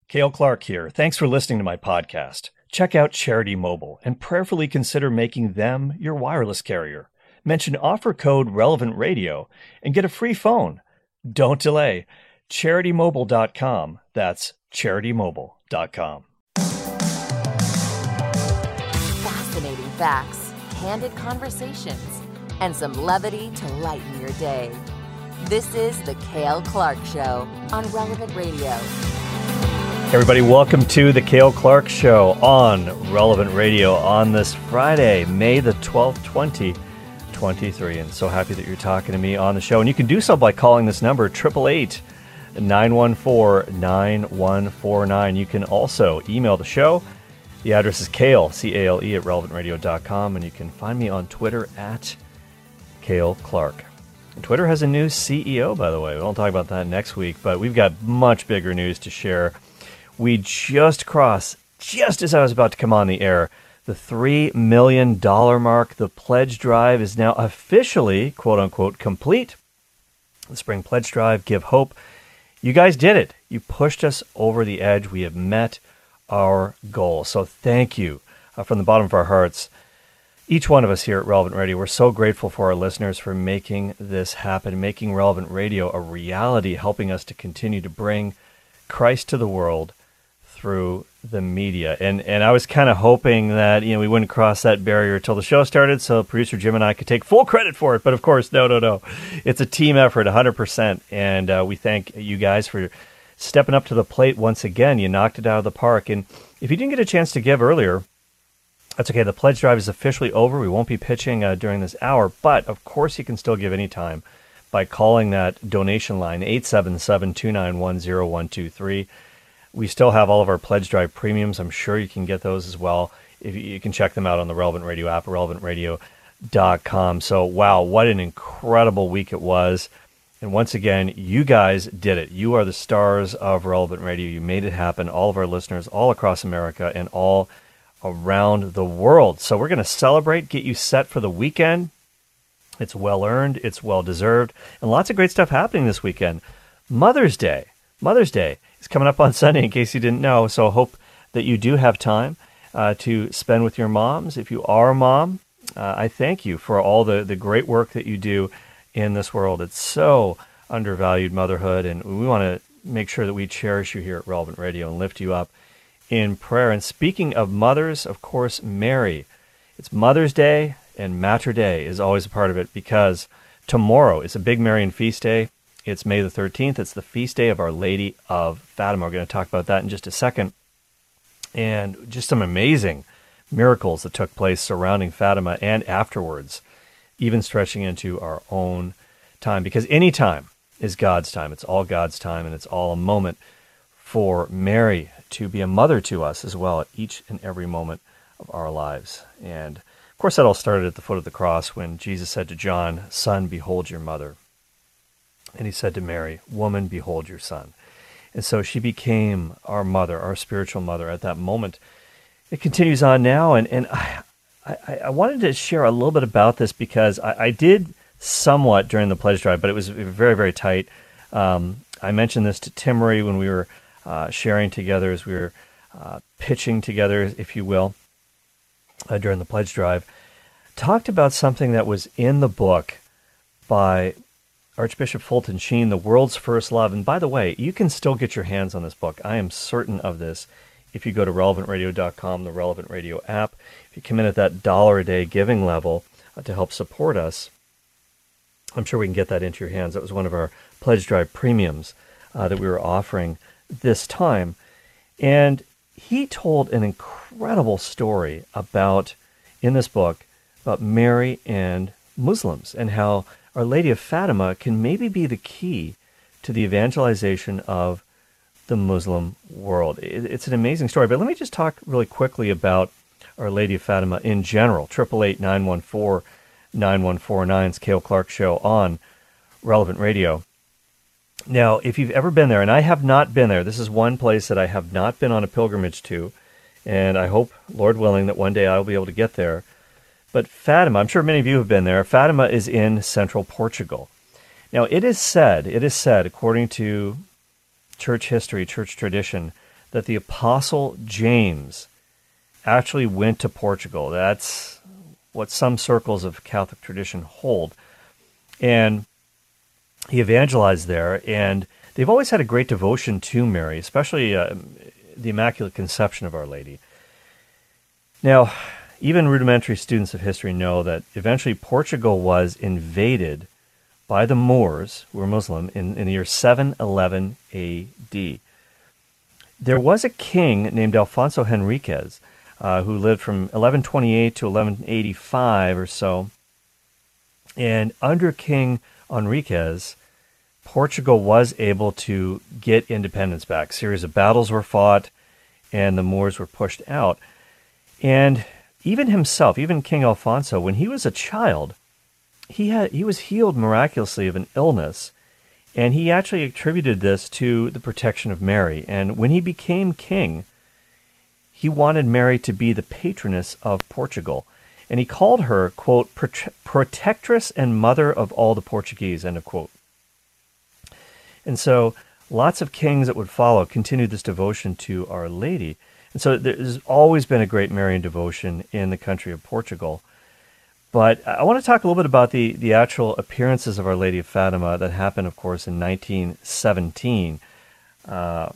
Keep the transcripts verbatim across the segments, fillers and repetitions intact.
Cale Clark here. Thanks for listening to my podcast. Check out Charity Mobile and prayerfully consider making them your wireless carrier. Mention offer code Relevant Radio and get a free phone. Don't delay. charity mobile dot com. That's charity mobile dot com. Fascinating facts, candid conversations, and some levity to lighten your day. This is The Cale Clark Show on Relevant Radio. Everybody, welcome to The Cale Clark Show on Relevant Radio on this Friday, May the twelfth, twenty twenty-three. And so happy that you're talking to me on the show. And you can do so by calling this number, eight eight eight, nine one four, nine one four nine. You can also email the show. The address is Cale, C A L E, at relevant radio dot com. And you can find me on Twitter at Cale Clark. And Twitter has a new C E O, by the way. We won't talk about that next week, but we've got much bigger news to share. We just crossed, just as I was about to come on the air, the three million dollars mark. The pledge drive is now officially, quote-unquote, complete. The Spring Pledge Drive, Give Hope. You guys did it. You pushed us over the edge. We have met our goal. So thank you uh, from the bottom of our hearts. Each one of us here at Relevant Radio, we're so grateful for our listeners for making this happen, making Relevant Radio a reality, helping us to continue to bring Christ to the world through the media. And and I was kind of hoping that, you know, we wouldn't cross that barrier until the show started, so producer Jim and I could take full credit for it. But of course, no, no, no. It's a team effort, one hundred percent. And uh, we thank you guys for stepping up to the plate once again. You knocked it out of the park. And if you didn't get a chance to give earlier, that's okay. The pledge drive is officially over. We won't be pitching uh, during this hour, but of course you can still give any time by calling that donation line, eight seven seven, two nine one, zero one two three. We still have all of our Pledge Drive premiums. I'm sure you can get those as well. If you, you can check them out on the Relevant Radio app, relevant radio dot com. So, wow, what an incredible week it was. And once again, you guys did it. You are the stars of Relevant Radio. You made it happen. All of our listeners all across America and all around the world. So we're going to celebrate, get you set for the weekend. It's well-earned. It's well-deserved. And lots of great stuff happening this weekend. Mother's Day. Mother's Day is coming up on Sunday, in case you didn't know. So I hope that you do have time uh, to spend with your moms. If you are a mom, uh, I thank you for all the, the great work that you do in this world. It's so undervalued, motherhood, and we want to make sure that we cherish you here at Relevant Radio and lift you up in prayer. And speaking of mothers, of course, Mary. It's Mother's Day, and Mater Day is always a part of it, because tomorrow is a big Marian feast day. It's May the thirteenth. It's the feast day of Our Lady of Fatima. We're going to talk about that in just a second. And just some amazing miracles that took place surrounding Fatima and afterwards, even stretching into our own time. Because any time is God's time. It's all God's time, and it's all a moment for Mary to be a mother to us as well at each and every moment of our lives. And, of course, that all started at the foot of the cross when Jesus said to John, "Son, behold your mother." And he said to Mary, "Woman, behold your son." And so she became our mother, our spiritual mother at that moment. It continues on now, and, and I, I, I wanted to share a little bit about this because I, I did somewhat during the pledge drive, but it was very, very tight. Um, I mentioned this to Tim Murray when we were uh, sharing together, as we were uh, pitching together, if you will, uh, during the pledge drive. Talked about something that was in the book by Archbishop Fulton Sheen, The World's First Love. And by the way, you can still get your hands on this book. I am certain of this. If you go to relevant radio dot com, the Relevant Radio app, if you come in at that dollar a day giving level uh, to help support us, I'm sure we can get that into your hands. That was one of our Pledge Drive premiums uh, that we were offering this time. And he told an incredible story about, in this book, about Mary and Muslims and how Our Lady of Fatima can maybe be the key to the evangelization of the Muslim world. It's an amazing story, but let me just talk really quickly about Our Lady of Fatima in general. eight eight eight, nine one four, nine one four nine is Cale Clark Show on Relevant Radio. Now, if you've ever been there, and I have not been there, this is one place that I have not been on a pilgrimage to, and I hope, Lord willing, that one day I'll be able to get there. But Fatima, I'm sure many of you have been there. Fatima is in central Portugal. Now, it is said, it is said, according to church history, church tradition, that the Apostle James actually went to Portugal. That's what some circles of Catholic tradition hold. And he evangelized there, and they've always had a great devotion to Mary, especially uh, the Immaculate Conception of Our Lady. Now, even rudimentary students of history know that eventually Portugal was invaded by the Moors, who were Muslim, in, in the year seven eleven A D. There was a king named Alfonso Henriquez, uh, who lived from eleven twenty-eight to eleven eighty-five or so. And under King Enriquez, Portugal was able to get independence back. A series of battles were fought, and the Moors were pushed out. And even himself, even King Alfonso, when he was a child, he had he was healed miraculously of an illness, and he actually attributed this to the protection of Mary. And when he became king, he wanted Mary to be the patroness of Portugal. And he called her, quote, protectress and mother of all the Portuguese, end of quote. And so lots of kings that would follow continued this devotion to Our Lady. And so there's always been a great Marian devotion in the country of Portugal. But I want to talk a little bit about the, the actual appearances of Our Lady of Fatima that happened, of course, in nineteen seventeen. Uh,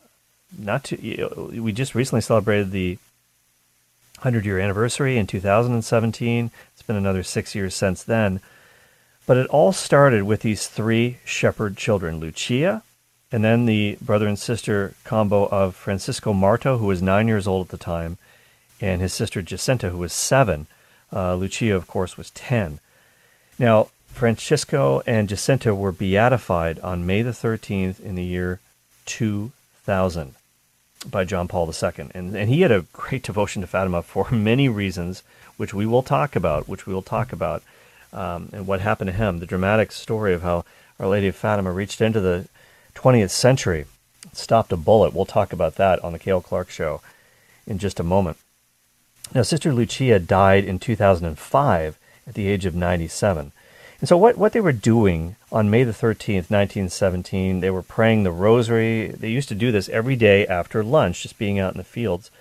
not too, you know, we just recently celebrated the hundred-year anniversary in two thousand seventeen. It's been another six years since then. But it all started with these three shepherd children, Lucia, and then the brother and sister combo of Francisco Marto, who was nine years old at the time, and his sister Jacinta, who was seven. Uh, Lucia, of course, was ten. Now, Francisco and Jacinta were beatified on May the thirteenth in the year two thousand by John Paul the Second. And, and he had a great devotion to Fatima for many reasons, which we will talk about, which we will talk about, um, and what happened to him, the dramatic story of how Our Lady of Fatima reached into the twentieth century, stopped a bullet. We'll talk about that on the Cale Clark Show in just a moment. Now, Sister Lucia died in two thousand five at the age of ninety-seven. And so what, what they were doing on May the thirteenth, nineteen seventeen, they were praying the rosary. They used to do this every day after lunch, just being out in the fields.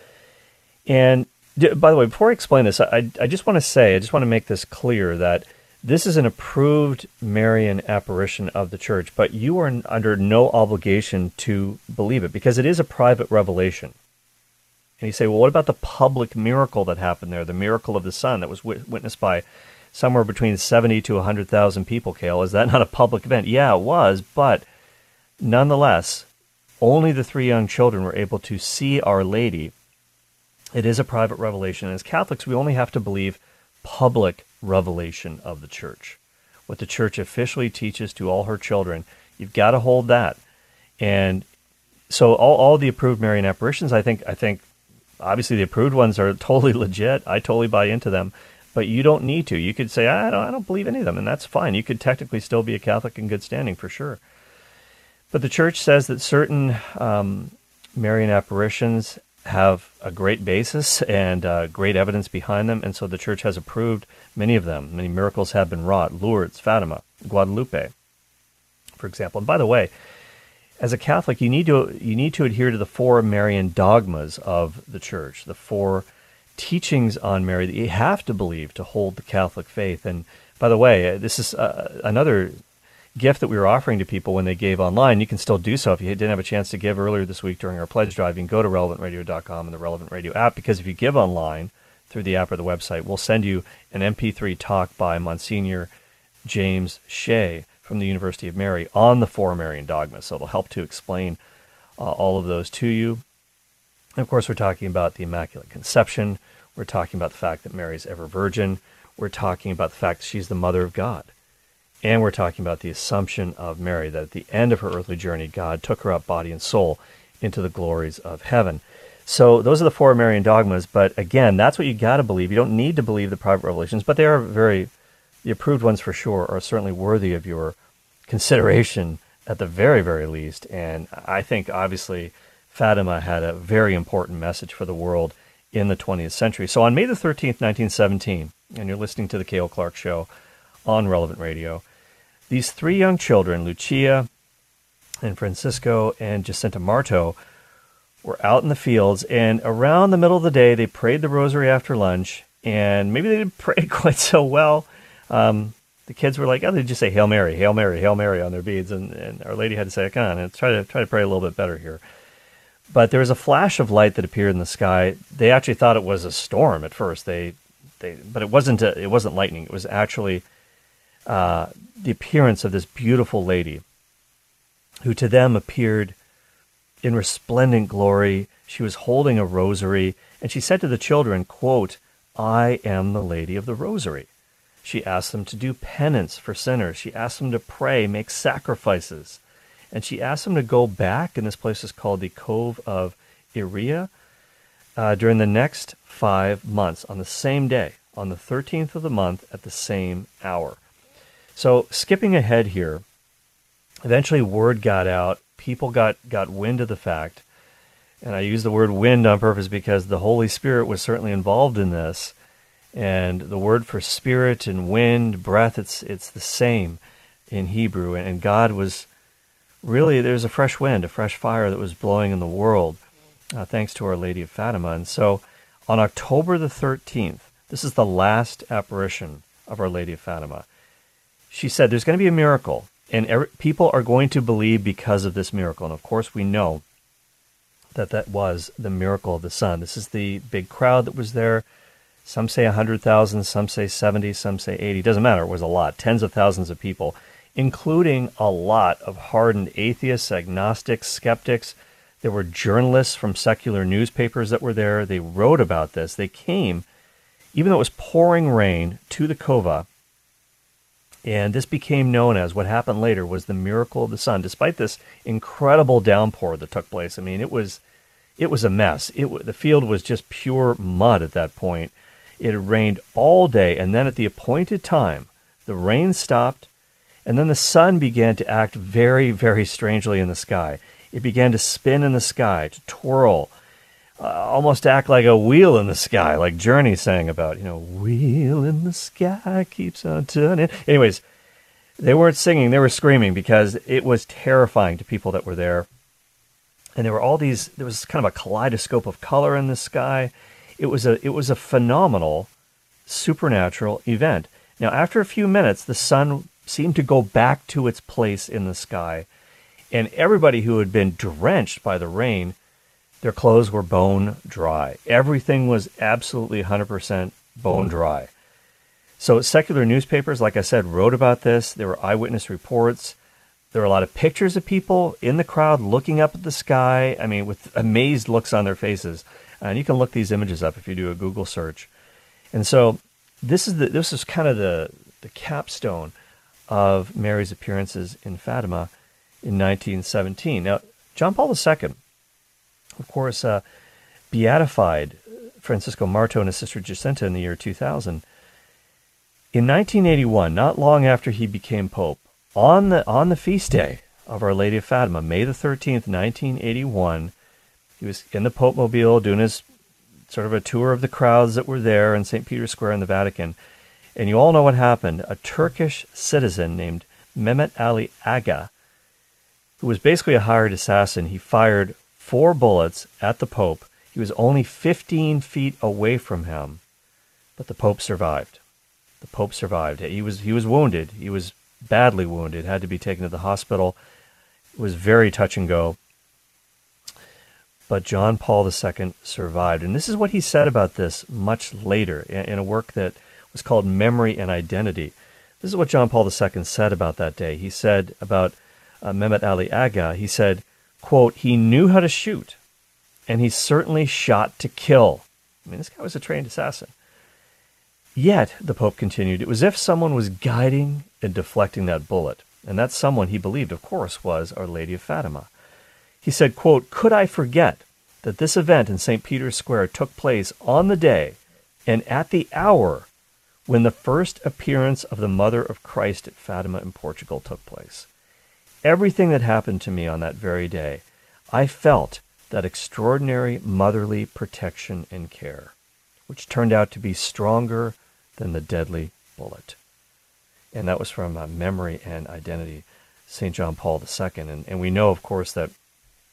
And by the way, before I explain this, I, I just want to say, I just want to make this clear that this is an approved Marian apparition of the Church, but you are under no obligation to believe it because it is a private revelation. And you say, well, what about the public miracle that happened there, the miracle of the sun that was wit- witnessed by somewhere between seventy to one hundred thousand people, Cale? Is that not a public event? Yeah, it was, but nonetheless, only the three young children were able to see Our Lady. It is a private revelation. And as Catholics, we only have to believe public revelation of the Church. What the Church officially teaches to all her children, you've got to hold that. And so all, all the approved Marian apparitions, I think, I think, obviously the approved ones are totally legit. I totally buy into them. But you don't need to. You could say, I don't, I don't believe any of them, and that's fine. You could technically still be a Catholic in good standing, for sure. But the Church says that certain um, Marian apparitions have a great basis and uh, great evidence behind them, and so the Church has approved many of them. Many miracles have been wrought. Lourdes, Fatima, Guadalupe, for example. And by the way, as a Catholic, you need to you need to adhere to the four Marian dogmas of the Church, the four teachings on Mary that you have to believe to hold the Catholic faith. And by the way, this is uh, another gift that we were offering to people when they gave online. You can still do so if you didn't have a chance to give earlier this week during our pledge drive. You can go to relevant radio dot com and the Relevant Radio app, because if you give online through the app or the website, we'll send you an M P three talk by Monsignor James Shea from the University of Mary on the four Marian dogmas. So it'll help to explain uh, all of those to you. And of course, we're talking about the Immaculate Conception. We're talking about the fact that Mary's ever virgin. We're talking about the fact that she's the Mother of God. And we're talking about the Assumption of Mary, that at the end of her earthly journey, God took her up body and soul into the glories of heaven. So those are the four Marian dogmas, but again, that's what you got to believe. You don't need to believe the private revelations, but they are very, the approved ones for sure, are certainly worthy of your consideration at the very, very least. And I think, obviously, Fatima had a very important message for the world in the twentieth century. So on May the thirteenth, nineteen seventeen, and you're listening to the Cale Clark Show on Relevant Radio, these three young children, Lucia and Francisco and Jacinta Marto, were out in the fields, and around the middle of the day, they prayed the rosary after lunch, and maybe they didn't pray quite so well. Um, the kids were like, oh, they just say Hail Mary, Hail Mary, Hail Mary on their beads, and, and Our Lady had to say, come on, and try to try to pray a little bit better here. But there was a flash of light that appeared in the sky. They actually thought it was a storm at first. They, they, but it wasn't. A, it wasn't lightning. It was actually uh, the appearance of this beautiful lady, who to them appeared in resplendent glory. She was holding a rosary, and she said to the children, quote, "I am the Lady of the Rosary." She asked them to do penance for sinners. She asked them to pray, make sacrifices. And she asked them to go back, and this place is called the Cove of Iria, uh, during the next five months, on the same day, on the thirteenth of the month, at the same hour. So skipping ahead here, eventually word got out. People got, got wind of the fact, and I use the word wind on purpose because the Holy Spirit was certainly involved in this. And the word for spirit and wind, breath, it's it's the same in Hebrew. And God was really, there's a fresh wind, a fresh fire that was blowing in the world, uh, thanks to Our Lady of Fatima. And so on October the thirteenth, this is the last apparition of Our Lady of Fatima. She said there's going to be a miracle, and every, people are going to believe because of this miracle. And of course we know that that was the miracle of the sun. This is the big crowd that was there. Some say one hundred thousand, some say seventy, some say eighty. Doesn't matter. It was a lot. Tens of thousands of people, including a lot of hardened atheists, agnostics, skeptics. There were journalists from secular newspapers that were there. They wrote about this. They came, even though it was pouring rain, to the Cova. And this became known as, what happened later was the miracle of the sun. Despite this incredible downpour that took place, I mean, it was it was a mess. It the field was just pure mud at that point. It had rained all day, and then at the appointed time, the rain stopped, and then the sun began to act very, very strangely in the sky. It began to spin in the sky, to twirl, uh, almost act like a wheel in the sky, like Journey sang about, you know, wheel in the sky keeps on turning. Anyways, they weren't singing, they were screaming, because it was terrifying to people that were there. And there were all these, there was kind of a kaleidoscope of color in the sky. It was a it was a phenomenal, supernatural event. Now, after a few minutes, the sun seemed to go back to its place in the sky, and everybody who had been drenched by the rain, their clothes were bone dry. Everything was absolutely one hundred percent bone dry. So secular newspapers, like I said, wrote about this. There were eyewitness reports. There were a lot of pictures of people in the crowd looking up at the sky, I mean, with amazed looks on their faces. And you can look these images up if you do a Google search. And so this is the this is kind of the, the capstone of Mary's appearances in Fatima in nineteen seventeen. Now, John Paul the Second, of course, uh, beatified Francisco Marto and his sister Jacinta in the year two thousand. In nineteen eighty-one, not long after he became Pope, on the on the feast day of Our Lady of Fatima, May the thirteenth, nineteen eighty-one, he was in the Pope Mobile doing his sort of a tour of the crowds that were there in Saint Peter's Square in the Vatican. And you all know what happened. A Turkish citizen named Mehmet Ali Aga, who was basically a hired assassin, he fired four bullets at the Pope. He was only fifteen feet away from him, but the Pope survived. The Pope survived. He was he was wounded. He was badly wounded, had to be taken to the hospital. It was very touch and go. But John Paul the Second survived. And this is what he said about this much later in a work that was called Memory and Identity. This is what John Paul the Second said about that day. He said about uh, Mehmet Ali Aga, he said, quote, "He knew how to shoot, and he certainly shot to kill." I mean, this guy was a trained assassin. Yet, the Pope continued, it was as if someone was guiding and deflecting that bullet. And that someone, he believed, of course, was Our Lady of Fatima. He said, quote, "Could I forget that this event in Saint Peter's Square took place on the day and at the hour when the first appearance of the Mother of Christ at Fatima in Portugal took place? Everything that happened to me on that very day, I felt that extraordinary motherly protection and care, which turned out to be stronger than the deadly bullet." And that was from uh, Memory and Identity, Saint John Paul the Second. And, and we know, of course, that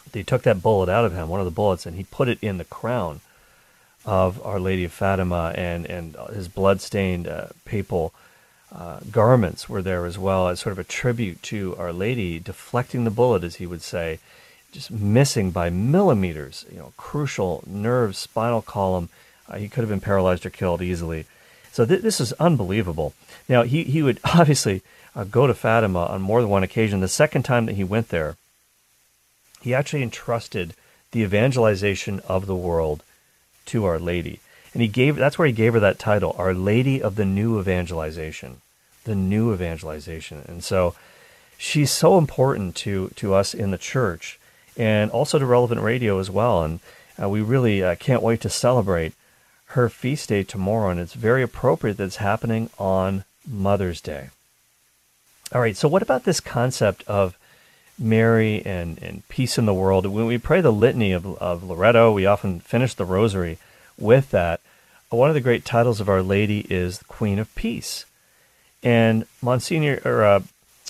they took that bullet out of him, one of the bullets, and he put it in the crown of Our Lady of Fatima, and, and his blood-stained uh, papal uh, garments were there as well as sort of a tribute to Our Lady, deflecting the bullet, as he would say, just missing by millimeters, you know, crucial nerves, spinal column. Uh, he could have been paralyzed or killed easily. So th- this is unbelievable. Now, he, he would obviously uh, go to Fatima on more than one occasion. The second time that he went there, he actually entrusted the evangelization of the world to Our Lady. And he gave that's where he gave her that title, Our Lady of the New Evangelization. The New Evangelization. And so she's so important to, to us in the church, and also to Relevant Radio as well. And uh, we really uh, can't wait to celebrate her feast day tomorrow, and it's very appropriate that it's happening on Mother's Day. All right, so what about this concept of Mary and, and peace in the world? When we pray the litany of, of Loretto, we often finish the rosary with that. One of the great titles of Our Lady is Queen of Peace. And Monsignor, or uh,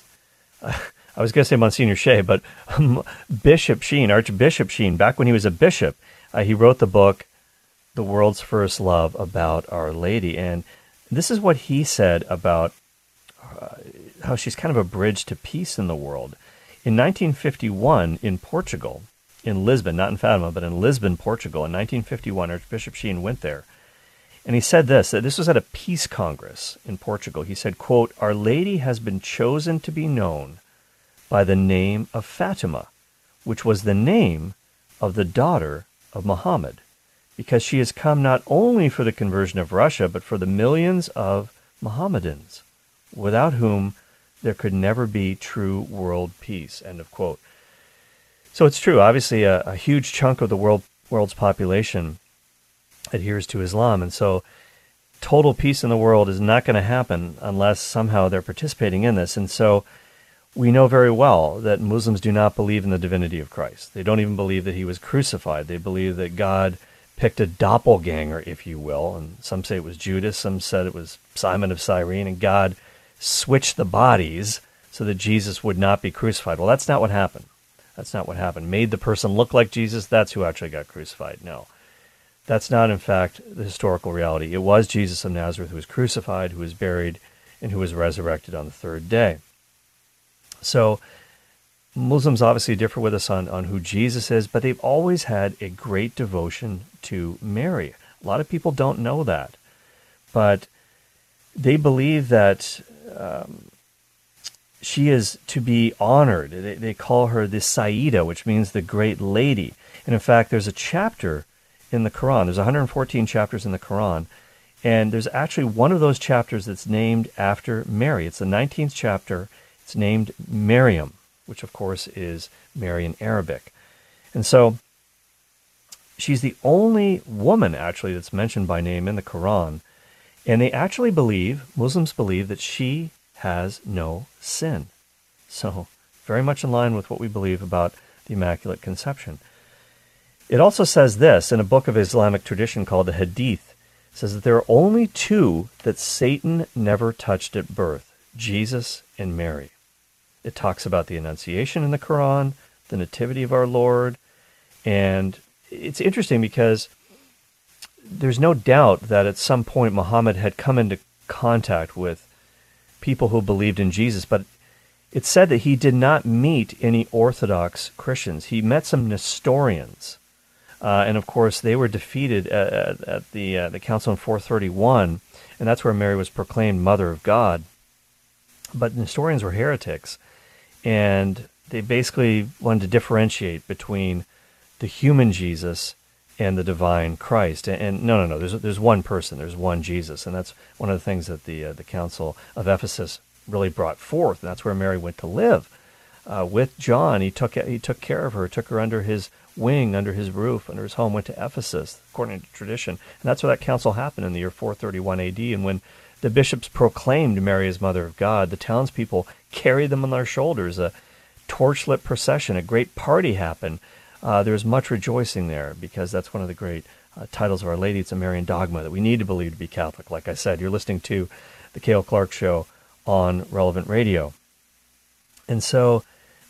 I was going to say Monsignor Shea, but Bishop Sheen, Archbishop Sheen, back when he was a bishop, uh, he wrote the book, The World's First Love, about Our Lady. And this is what he said about uh, how she's kind of a bridge to peace in the world. In nineteen fifty-one, in Portugal, in Lisbon, not in Fatima, but in Lisbon, Portugal, in nineteen fifty-one, Archbishop Sheen went there. And he said this, that this was at a peace congress in Portugal. He said, quote, Our Lady has been chosen to be known by the name of Fatima, which was the name of the daughter of Muhammad, because she has come not only for the conversion of Russia, but for the millions of Mohammedans, without whom there could never be true world peace, end of quote. So it's true, obviously a, a huge chunk of the world world's population adheres to Islam, and so total peace in the world is not going to happen unless somehow they're participating in this. And so we know very well that Muslims do not believe in the divinity of Christ. They don't even believe that he was crucified. They believe that God picked a doppelganger, if you will, and some say it was Judas, some said it was Simon of Cyrene, and God switched the bodies so that Jesus would not be crucified. Well, that's not what happened. That's not what happened. Made the person look like Jesus, that's who actually got crucified. No. That's not, in fact, the historical reality. It was Jesus of Nazareth who was crucified, who was buried, and who was resurrected on the third day. So Muslims obviously differ with us on, on who Jesus is, but they've always had a great devotion to Mary. A lot of people don't know that, but they believe that um, she is to be honored. They, they call her the Sayyida, which means the great lady. And in fact, there's a chapter in the Quran. There's one hundred fourteen chapters in the Quran, and there's actually one of those chapters that's named after Mary. It's the nineteenth chapter. It's named Maryam, which of course is Mary in Arabic. And so she's the only woman actually that's mentioned by name in the Quran, and they actually believe, Muslims believe, that she has no sin. So very much in line with what we believe about the Immaculate Conception. It also says this in a book of Islamic tradition called the Hadith. It says that there are only two that Satan never touched at birth, Jesus and Mary. It talks about the Annunciation in the Quran, the Nativity of our Lord, and it's interesting because there's no doubt that at some point Muhammad had come into contact with people who believed in Jesus, but it's said that he did not meet any Orthodox Christians. He met some Nestorians. Uh, and of course, they were defeated at, at, at the uh, the council in four thirty-one, and that's where Mary was proclaimed Mother of God. But Nestorians were heretics, and they basically wanted to differentiate between the human Jesus and the divine Christ. And, and no, no, no. There's there's one person. There's one Jesus, and that's one of the things that the uh, the Council of Ephesus really brought forth. And that's where Mary went to live uh, with John. He took he took care of her, took her under his wing, under his roof, under his home, went to Ephesus, according to tradition. And that's where that council happened in the year four thirty-one A D. And when the bishops proclaimed Mary as Mother of God, the townspeople carried them on their shoulders. A torchlit procession, a great party happened. Uh, there was much rejoicing there because that's one of the great uh, titles of Our Lady. It's a Marian dogma that we need to believe to be Catholic. Like I said, you're listening to the Cale Clark Show on Relevant Radio. And so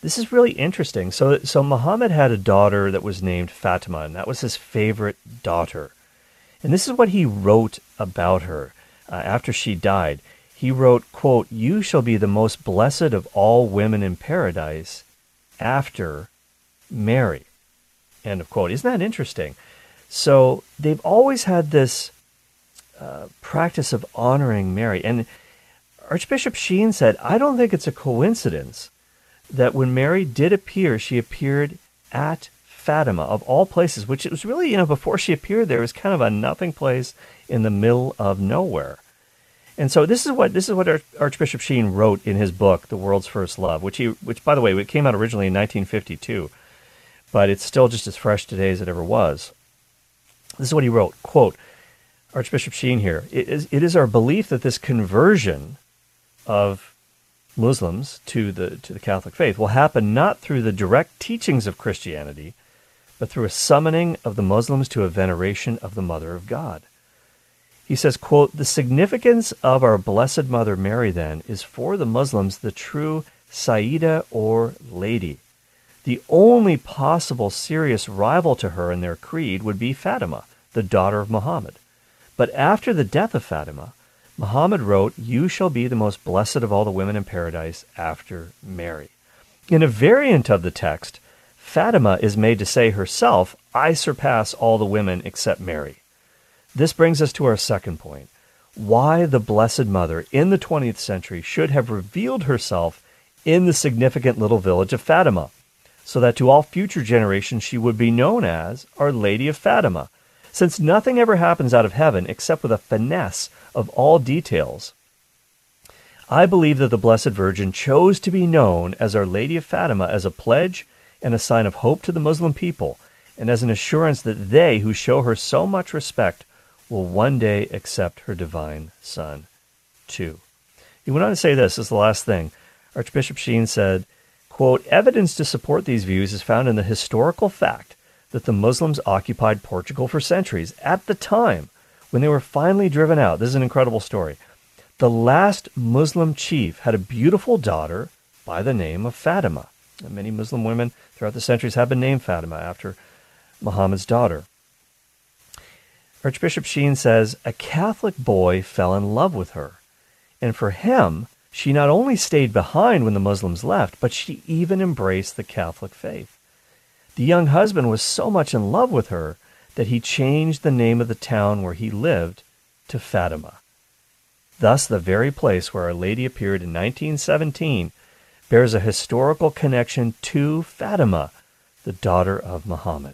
this is really interesting. So, so Muhammad had a daughter that was named Fatima, and that was his favorite daughter. And this is what he wrote about her uh, after she died. He wrote, quote, "You shall be the most blessed of all women in paradise after Mary." End of quote. Isn't that interesting? So they've always had this uh, practice of honoring Mary. And Archbishop Sheen said, I don't think it's a coincidence that when Mary did appear, she appeared at Fatima, of all places, which it was really, you know, before she appeared there, it was kind of a nothing place in the middle of nowhere. And so this is what this is what Archbishop Sheen wrote in his book, The World's First Love, which he, which by the way, it came out originally in nineteen fifty-two, but it's still just as fresh today as it ever was. This is what he wrote, quote, Archbishop Sheen here, it is, it is our belief that this conversion of Muslims to the to the Catholic faith will happen not through the direct teachings of Christianity, but through a summoning of the Muslims to a veneration of the Mother of God. He says, quote, "The significance of our Blessed Mother Mary, then, is for the Muslims the true Sayyida or Lady. The only possible serious rival to her in their creed would be Fatima, the daughter of Muhammad. But after the death of Fatima, Muhammad wrote, 'You shall be the most blessed of all the women in paradise after Mary.' In a variant of the text, Fatima is made to say herself, 'I surpass all the women except Mary.' This brings us to our second point, why the Blessed Mother in the twentieth century should have revealed herself in the significant little village of Fatima, so that to all future generations she would be known as Our Lady of Fatima. Since nothing ever happens out of heaven except with a finesse of all details, I believe that the Blessed Virgin chose to be known as Our Lady of Fatima as a pledge and a sign of hope to the Muslim people, and as an assurance that they who show her so much respect will one day accept her divine Son, too." He went on to say this, this is the last thing. Archbishop Sheen said, quote, "Evidence to support these views is found in the historical fact that the Muslims occupied Portugal for centuries. At the time when they were finally driven out," this is an incredible story, "the last Muslim chief had a beautiful daughter by the name of Fatima." And many Muslim women throughout the centuries have been named Fatima after Muhammad's daughter. Archbishop Sheen says, "A Catholic boy fell in love with her, and for him, she not only stayed behind when the Muslims left, but she even embraced the Catholic faith. The young husband was so much in love with her that he changed the name of the town where he lived to Fatima. Thus, the very place where Our Lady appeared in nineteen seventeen bears a historical connection to Fatima, the daughter of Muhammad.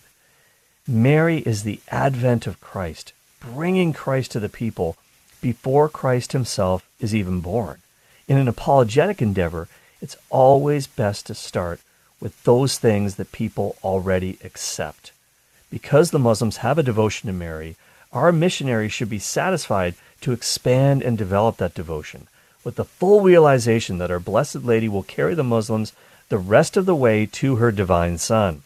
Mary is the advent of Christ, bringing Christ to the people before Christ himself is even born. In an apologetic endeavor, it's always best to start with those things that people already accept. Because the Muslims have a devotion to Mary, our missionaries should be satisfied to expand and develop that devotion, with the full realization that our Blessed Lady will carry the Muslims the rest of the way to her divine Son.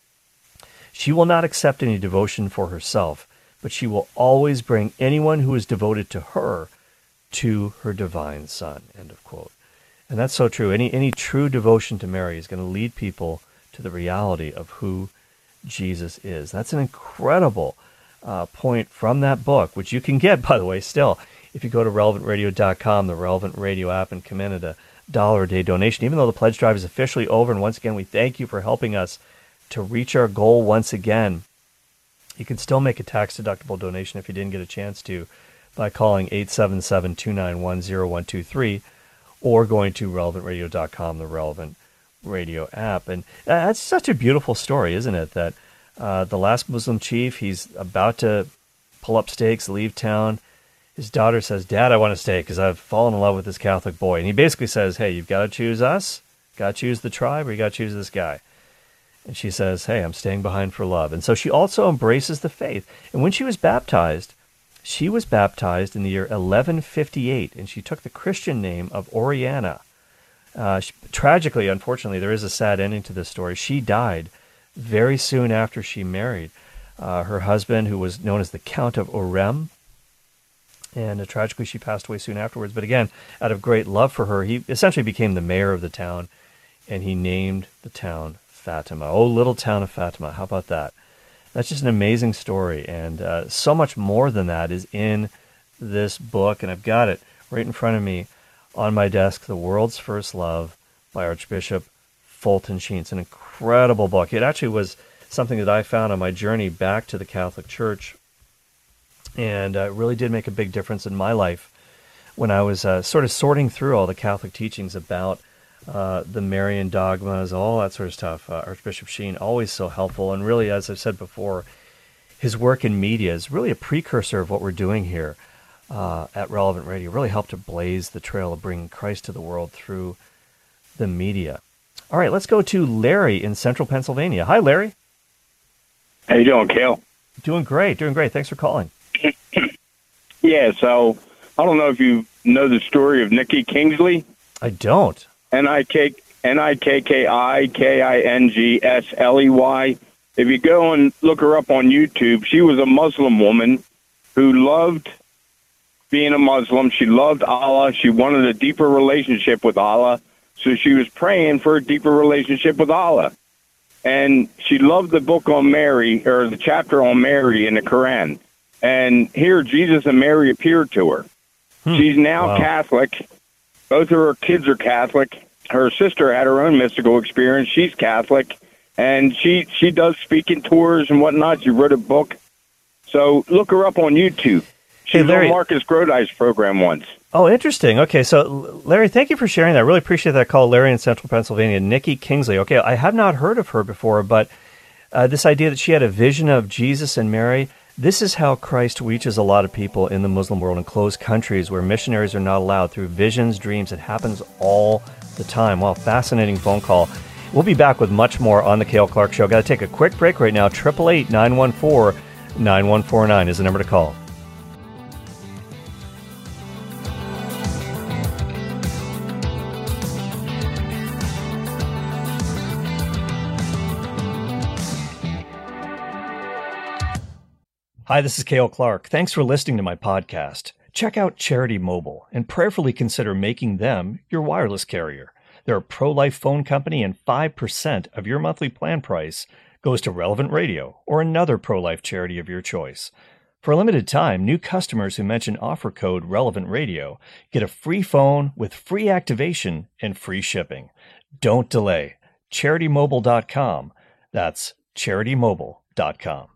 She will not accept any devotion for herself, but she will always bring anyone who is devoted to her to her divine Son." End of quote. And that's so true. Any any true devotion to Mary is going to lead people to the reality of who Jesus is. That's an incredible uh, point from that book, which you can get, by the way, still, if you go to relevant radio dot com, the Relevant Radio app, and commit at a dollar a day donation, even though the pledge drive is officially over. And once again, we thank you for helping us to reach our goal once again. You can still make a tax-deductible donation if you didn't get a chance to by calling eight seven seven, two nine one, zero one two three or going to relevant radio dot com, the Relevant Radio app. And that's such a beautiful story, isn't it? That uh, the last Muslim chief, he's about to pull up stakes, leave town. His daughter says, "Dad, I want to stay because I've fallen in love with this Catholic boy." And he basically says, "Hey, you've got to choose us, got to choose the tribe, or you got to choose this guy." And she says, "Hey, I'm staying behind for love." And so she also embraces the faith. And when she was baptized, she was baptized in the year eleven fifty-eight, and she took the Christian name of Oriana. Uh, she, tragically, unfortunately, there is a sad ending to this story. She died very soon after she married uh, her husband, who was known as the Count of Orem. And uh, tragically, she passed away soon afterwards. But again, out of great love for her, he essentially became the mayor of the town. and he named the town Fatima. Oh, little town of Fatima. How about that? That's just an amazing story, and uh, so much more than that is in this book, and I've got it right in front of me on my desk, The World's First Love by Archbishop Fulton Sheen. It's an incredible book. It actually was something that I found on my journey back to the Catholic Church, and uh, really did make a big difference in my life when I was uh, sort of sorting through all the Catholic teachings about uh, the Marian dogmas, all that sort of stuff. Uh, Archbishop Sheen, always so helpful, and really, as I've said before, his work in media is really a precursor of what we're doing here uh, at Relevant Radio. Really helped to blaze the trail of bringing Christ to the world through the media. All right, let's go to Larry in Central Pennsylvania. Hi, Larry. How you doing, Cale? Doing great, doing great. Thanks for calling. Yeah, so I don't know if you know the story of Nikki Kingsley. I don't. N I K N I K K I K I N G S L E Y. If you go and look her up on YouTube, she was a Muslim woman who loved being a Muslim. She loved Allah. She wanted a deeper relationship with Allah. So she was praying for a deeper relationship with Allah. And she loved the book on Mary, or the chapter on Mary in the Quran. And here Jesus and Mary appeared to her. Hmm. She's now wow. Catholic. Both of her kids are Catholic. Her sister had her own mystical experience. She's Catholic. And she, she does speaking tours and whatnot. She wrote a book. So look her up on YouTube. She was on Marcus Grodi's program once. Oh, interesting. Okay, so Larry, thank you for sharing that. I really appreciate that call, Larry in Central Pennsylvania. Nikki Kingsley. Okay, I have not heard of her before, but uh, this idea that she had a vision of Jesus and Mary, this is how Christ reaches a lot of people in the Muslim world in closed countries where missionaries are not allowed, through visions, dreams. It happens all the time. Wow, fascinating phone call. We'll be back with much more on the Cale Clark Show. Got to take a quick break right now. eight eight eight, nine one four, nine one four nine is the number to call. Hi, this is Cale Clark. Thanks for listening to my podcast. Check out Charity Mobile and prayerfully consider making them your wireless carrier. They're a pro-life phone company, and five percent of your monthly plan price goes to Relevant Radio or another pro-life charity of your choice. For a limited time, new customers who mention offer code Relevant Radio get a free phone with free activation and free shipping. Don't delay. charity mobile dot com. That's charity mobile dot com.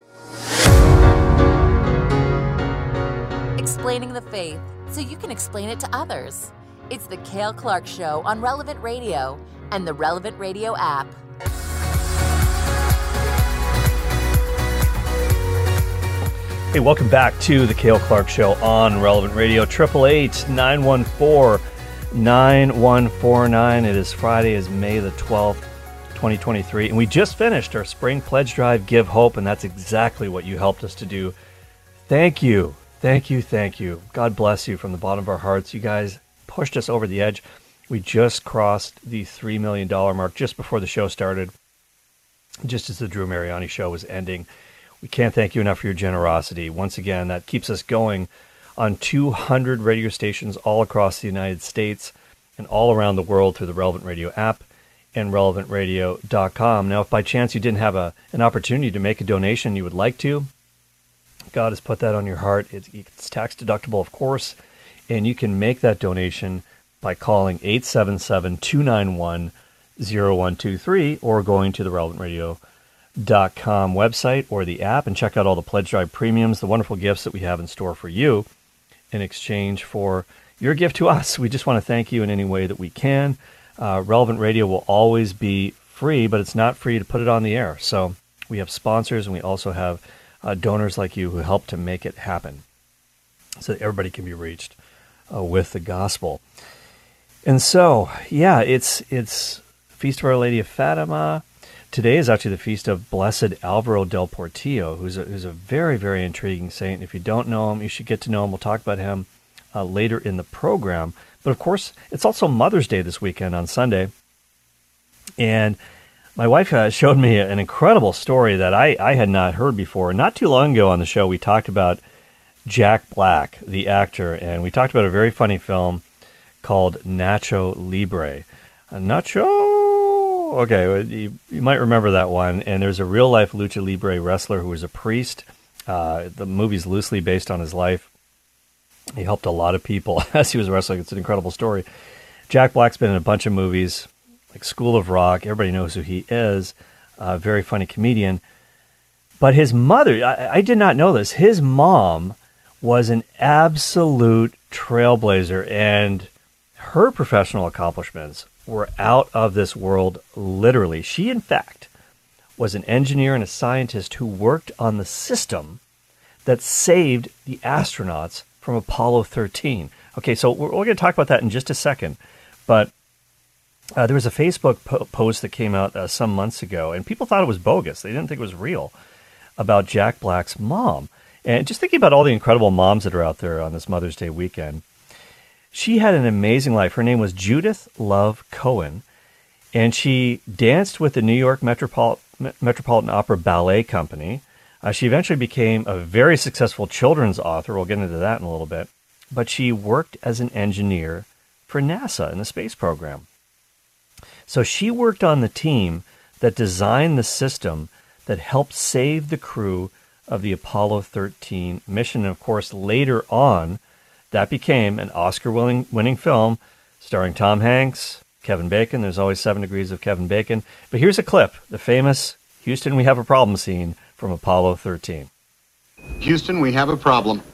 Explaining the faith so you can explain it to others. It's the Cale Clark Show on Relevant Radio and the Relevant Radio app. Hey, welcome back to the Cale Clark Show on Relevant Radio. eight eight eight, nine one four, nine one four nine. It is Friday, is May the twelfth, twenty twenty-three, and we just finished our spring pledge drive, Give Hope, and that's exactly what you helped us to do. Thank you. Thank you, thank you. God bless you from the bottom of our hearts. You guys pushed us over the edge. We just crossed the three million dollars mark just before the show started, just as the Drew Mariani show was ending. We can't thank you enough for your generosity. Once again, that keeps us going on two hundred radio stations all across the United States and all around the world through the Relevant Radio app and relevant radio dot com. Now, if by chance you didn't have a, an opportunity to make a donation you would like to, God has put that on your heart. It's, it's tax deductible, of course, and you can make that donation by calling eight seven seven, two nine one, zero one two three or going to the relevant radio dot com website or the app and check out all the Pledge Drive premiums, the wonderful gifts that we have in store for you in exchange for your gift to us. We just want to thank you in any way that we can. Uh, Relevant Radio will always be free, but it's not free to put it on the air. So we have sponsors, and we also have Uh, donors like you who help to make it happen so that everybody can be reached uh, with the gospel. And so, yeah, it's it's Feast of Our Lady of Fatima. Today is actually the feast of Blessed Alvaro del Portillo, who's a, who's a very, very intriguing saint. If you don't know him, you should get to know him. We'll talk about him uh, later in the program. But, of course, it's also Mother's Day this weekend on Sunday. And my wife uh, showed me an incredible story that I, I had not heard before. Not too long ago on the show, we talked about Jack Black, the actor, and we talked about a very funny film called Nacho Libre. Uh, Nacho Oh, okay. Well, you, you might remember that one. And there's a real-life lucha libre wrestler who was a priest. Uh, the movie's loosely based on his life. He helped a lot of people as he was wrestling. It's an incredible story. Jack Black's been in a bunch of movies, like School of Rock. Everybody knows who he is. A very funny comedian. But his mother, I, I did not know this. His mom was an absolute trailblazer, and her professional accomplishments were out of this world, literally. She, in fact, was an engineer and a scientist who worked on the system that saved the astronauts from Apollo thirteen. Okay, so we're, we're going to talk about that in just a second, but uh, there was a Facebook po- post that came out uh, some months ago, and people thought it was bogus. They didn't think it was real, about Jack Black's mom. And just thinking about all the incredible moms that are out there on this Mother's Day weekend, she had an amazing life. Her name was Judith Love Cohen, and she danced with the New York Metropol- Metropolitan Opera Ballet Company. Uh, she eventually became a very successful children's author. We'll get into that in a little bit. But she worked as an engineer for NASA in the space program. So she worked on the team that designed the system that helped save the crew of the Apollo thirteen mission. And of course, later on, that became an Oscar-winning winning film starring Tom Hanks, Kevin Bacon. There's always seven degrees of Kevin Bacon. But here's a clip, the famous Houston, we have a problem scene from Apollo thirteen. Houston, we have a problem.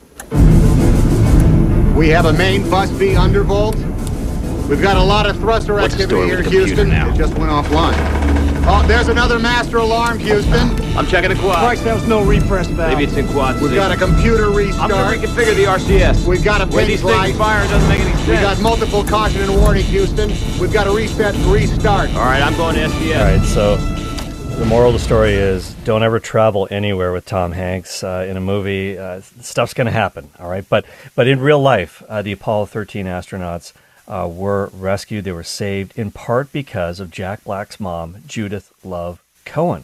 We have a main bus B undervolt. We've got a lot of thruster What's the activity story here, with the computer Houston. now? It just went offline. Oh, there's another master alarm, Houston. I'm checking the quad. Christ, there was no refresh valve. Maybe it's in quad We've C. got a computer I'm restart. gonna reconfigure the R C S. We've got a The way pink these light. things fire doesn't make any sense. We've got multiple caution and warning, Houston. We've got to reset and restart. All right, I'm going to S D S. All right, so the moral of the story is don't ever travel anywhere with Tom Hanks uh, in a movie. Uh, stuff's going to happen, all right? But but in real life, uh, the Apollo thirteen astronauts uh, were rescued. They were saved in part because of Jack Black's mom, Judith Love Cohen.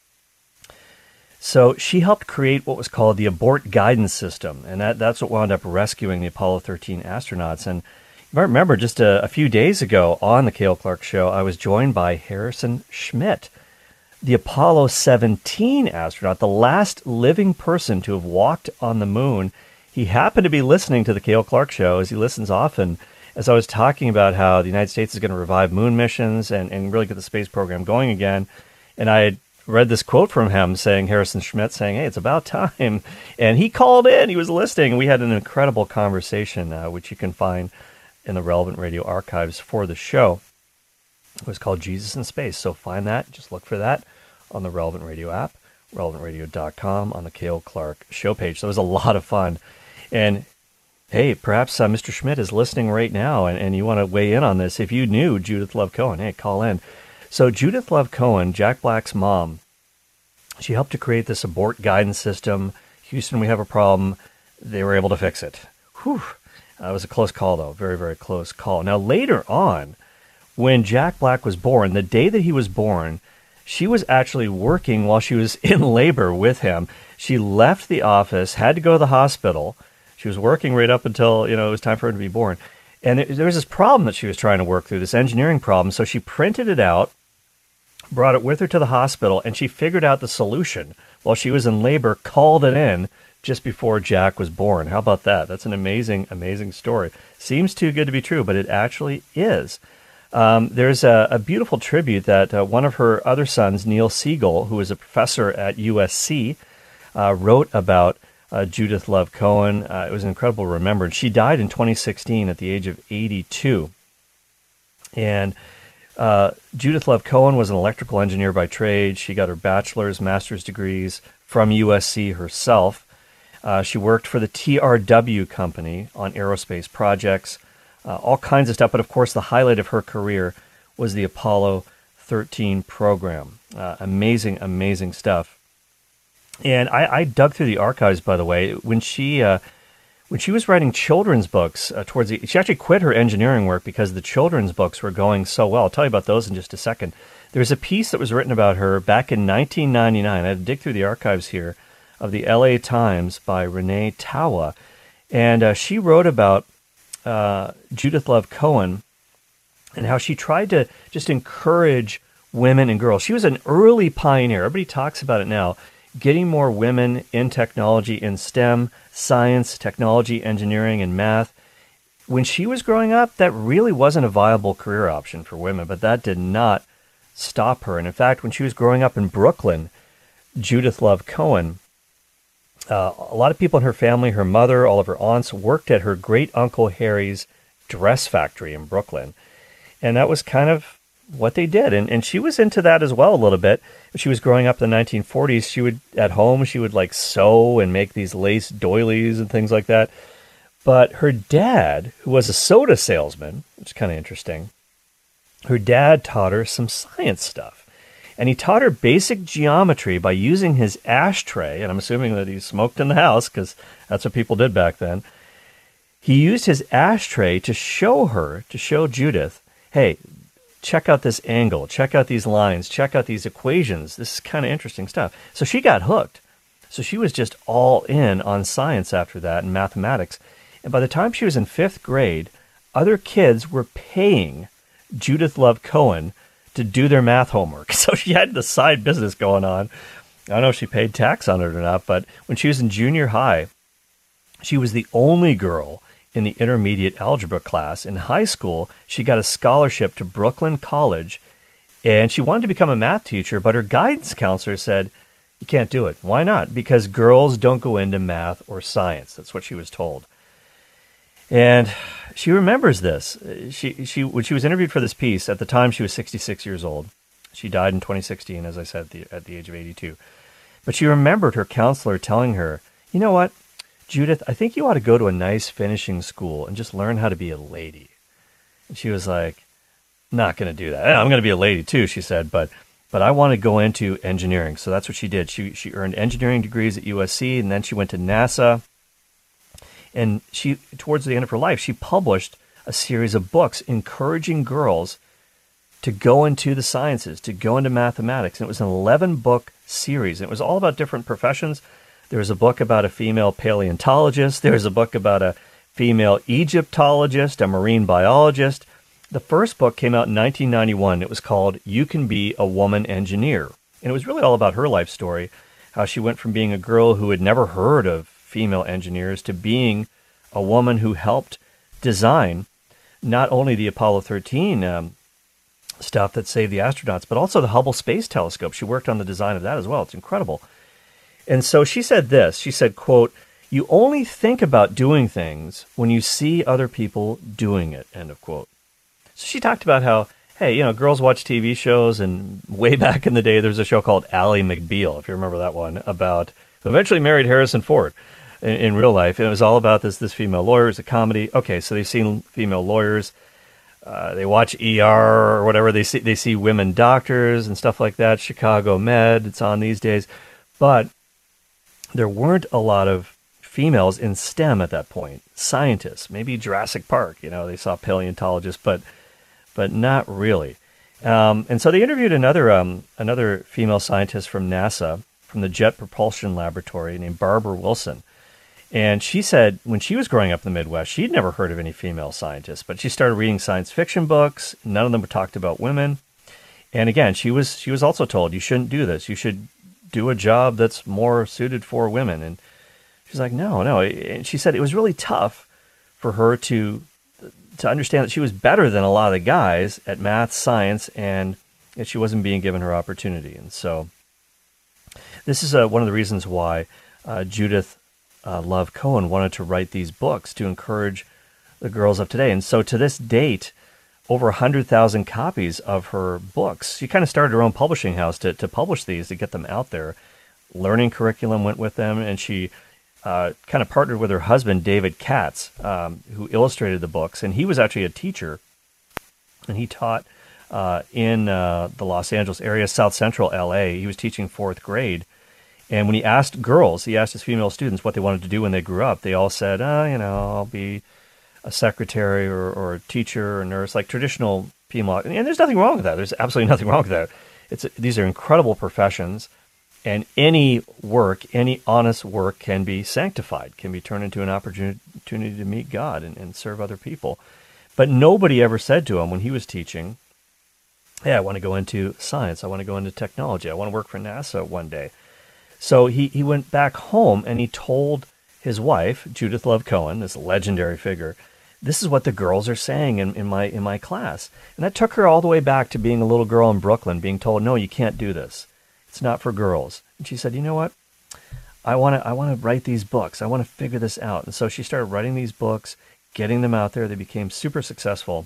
So she helped create what was called the abort guidance system, and that, that's what wound up rescuing the Apollo thirteen astronauts. And you might remember just a, a few days ago on the Cale Clark Show, I was joined by Harrison Schmitt, the Apollo seventeen astronaut, the last living person to have walked on the moon. He happened to be listening to the Cale Clark Show, as he listens often, as I was talking about how the United States is going to revive moon missions and, and really get the space program going again. And I had read this quote from him saying, Harrison Schmitt saying, hey, it's about time. And he called in, he was listening. We had an incredible conversation, uh, which you can find in the Relevant Radio archives for the show. It was called Jesus in Space. So find that, just look for that on the Relevant Radio app, relevant radio dot com, on the Cale Clark show page. So it was a lot of fun. And hey, perhaps uh, Mister Schmitt is listening right now, and, and you want to weigh in on this. If you knew Judith Love Cohen, hey, call in. So Judith Love Cohen, Jack Black's mom, she helped to create this abort guidance system. Houston, we have a problem. They were able to fix it. Whew. Uh, it was a close call, though. Very, very close call. Now, later on, when Jack Black was born, the day that he was born, she was actually working while she was in labor with him. She left the office, had to go to the hospital. She was working right up until, you know, it was time for her to be born. And there was this problem that she was trying to work through, this engineering problem. So she printed it out, brought it with her to the hospital, and she figured out the solution while she was in labor, called it in just before Jack was born. How about that? That's an amazing, amazing story. Seems too good to be true, but it actually is. Um, there's a, a beautiful tribute that uh, one of her other sons, Neil Siegel, who is a professor at U S C, uh, wrote about uh, Judith Love Cohen. Uh, it was an incredible remembrance. She died in twenty sixteen at the age of eighty-two. And uh, Judith Love Cohen was an electrical engineer by trade. She got her bachelor's, master's degrees from U S C herself. Uh, she worked for the T R W company on aerospace projects, uh, all kinds of stuff. But of course, the highlight of her career was the Apollo thirteen program. Uh, amazing, amazing stuff. And I, I dug through the archives, by the way, when she uh, when she was writing children's books uh, towards the, she actually quit her engineering work because the children's books were going so well. I'll tell you about those in just a second. There's a piece that was written about her back in nineteen ninety-nine. I had to dig through the archives here of the L A Times by Renee Tawa. And uh, she wrote about uh, Judith Love Cohen and how she tried to just encourage women and girls. She was an early pioneer. Everybody talks about it now. Getting more women in technology, in STEM, science, technology, engineering, and math. When she was growing up, that really wasn't a viable career option for women, but that did not stop her. And in fact, when she was growing up in Brooklyn, Judith Love Cohen, uh, a lot of people in her family, her mother, all of her aunts, worked at her great uncle Harry's dress factory in Brooklyn. And that was kind of what they did. And and she was into that as well a little bit. She was growing up in the nineteen forties. She would, at home, she would like sew and make these lace doilies and things like that. But her dad, who was a soda salesman, which is kind of interesting, her dad taught her some science stuff. And he taught her basic geometry by using his ashtray, and I'm assuming that he smoked in the house because that's what people did back then. He used his ashtray to show her, to show Judith, hey, check out this angle, check out these lines, check out these equations. This is kind of interesting stuff. So she got hooked. So she was just all in on science after that and mathematics. And by the time she was in fifth grade, other kids were paying Judith Love Cohen to do their math homework. So she had the side business going on. I don't know if she paid tax on it or not, but when she was in junior high, she was the only girl in the intermediate algebra class. In high school, she got a scholarship to Brooklyn College, and she wanted to become a math teacher, but her guidance counselor said, you can't do it. Why not? Because girls don't go into math or science. That's what she was told. And she remembers this. She, she, when she was interviewed for this piece, at the time she was sixty-six years old. She died in twenty sixteen, as I said, at the, at the age of eighty-two. But she remembered her counselor telling her, you know what, Judith, I think you ought to go to a nice finishing school and just learn how to be a lady. And she was like, not going to do that. I'm going to be a lady too, she said, but but I want to go into engineering. So that's what she did. She she earned engineering degrees at U S C, and then she went to NASA. And she, towards the end of her life, she published a series of books encouraging girls to go into the sciences, to go into mathematics. And it was an eleven-book series. And it was all about different professions. There was a book about a female paleontologist. There was a book about a female Egyptologist, a marine biologist. The first book came out in nineteen ninety-one. It was called You Can Be a Woman Engineer. And it was really all about her life story, how she went from being a girl who had never heard of female engineers to being a woman who helped design not only the Apollo thirteen um, stuff that saved the astronauts, but also the Hubble Space Telescope. She worked on the design of that as well. It's incredible. And so she said this, she said, quote, you only think about doing things when you see other people doing it, end of quote. So she talked about how, hey, you know, girls watch T V shows, and way back in the day, there was a show called Ally McBeal, if you remember that one, about who eventually married Harrison Ford in, in real life. And it was all about this, this female lawyer. It's a comedy. Okay, so they've seen female lawyers. Uh, they watch E R or whatever. They see, they see women doctors and stuff like that. Chicago Med, it's on these days. But there weren't a lot of females in STEM at that point. Scientists, maybe Jurassic Park, you know, they saw paleontologists, but but not really. Um, and so they interviewed another um, another female scientist from NASA, from the Jet Propulsion Laboratory, named Barbara Wilson. And she said when she was growing up in the Midwest, she'd never heard of any female scientists, but she started reading science fiction books. None of them talked about women. And again, she was she was also told, you shouldn't do this. You should do a job that's more suited for women. And she's like, no, no. And she said it was really tough for her to to understand that she was better than a lot of the guys at math, science, and that she wasn't being given her opportunity. And so this is uh, one of the reasons why uh, Judith uh, Love Cohen wanted to write these books, to encourage the girls of today. And so to this date, over one hundred thousand copies of her books. She kind of started her own publishing house to, to publish these, to get them out there. Learning curriculum went with them, and she uh, kind of partnered with her husband, David Katz, um, who illustrated the books. And he was actually a teacher, and he taught uh, in uh, the Los Angeles area, South Central L A. He was teaching fourth grade. And when he asked girls, he asked his female students what they wanted to do when they grew up, they all said, oh, you know, I'll be a secretary or, or a teacher or a nurse, like traditional female. And there's nothing wrong with that. There's absolutely nothing wrong with that. It's these are incredible professions, and any work, any honest work can be sanctified, can be turned into an opportunity to meet God and, and serve other people. But nobody ever said to him when he was teaching, hey, I want to go into science. I want to go into technology. I want to work for NASA one day. So he, he went back home and he told his wife, Judith Love Cohen, this legendary figure, this is what the girls are saying in, in my in my class. And that took her all the way back to being a little girl in Brooklyn, being told, no, you can't do this. It's not for girls. And she said, you know what? I want to I want to write these books. I want to figure this out. And so she started writing these books, getting them out there. They became super successful.